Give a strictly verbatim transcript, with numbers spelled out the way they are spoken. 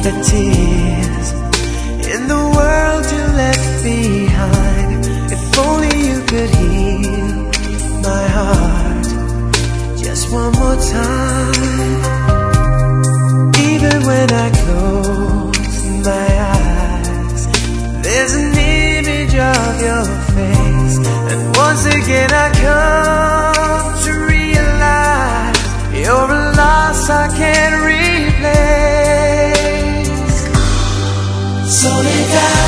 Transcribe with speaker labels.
Speaker 1: the tears in the world you left behind. If only you could heal my heart just one more time. Even when I close my eyes, there's an image of your face, and once again I come to realize you're a loss I can't replace. Soledad.